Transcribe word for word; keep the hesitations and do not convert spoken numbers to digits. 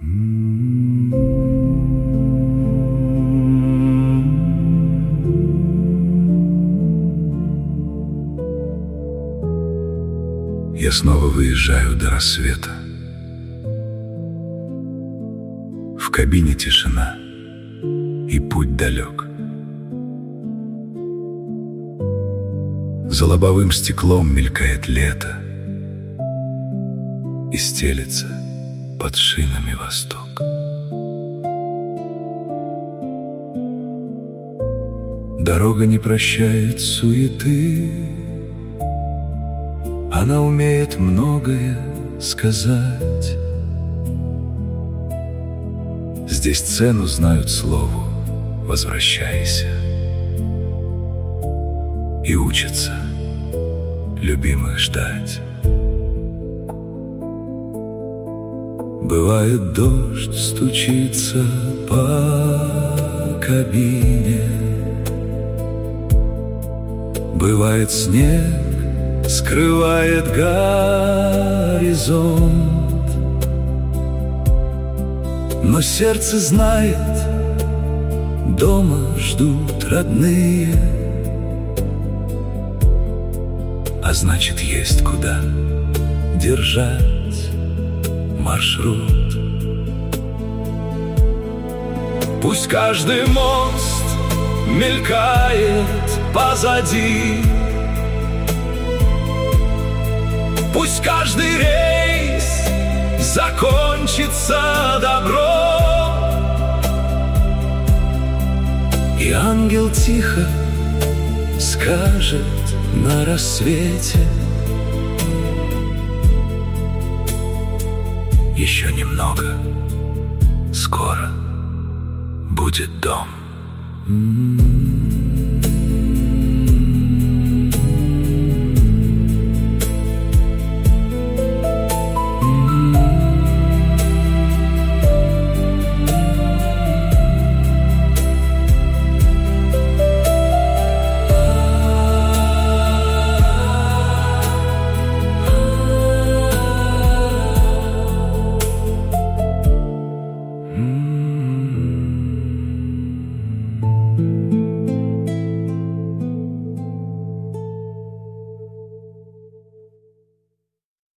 Я снова выезжаю до рассвета. В кабине тишина, и путь далек. За лобовым стеклом мелькает лето и стелется под шинами восток. Дорога не прощает суеты, она умеет многое сказать. Здесь цену знают слову «возвращайся» и учатся любимых ждать. Бывает, дождь стучится по кабине, бывает, снег скрывает горизонт, но сердце знает, дома ждут родные, а значит, есть куда держать маршрут. Пусть каждый мост мелькает позади, пусть каждый рейс закончится добром, и ангел тихо скажет на рассвете: еще немного, скоро будет дом.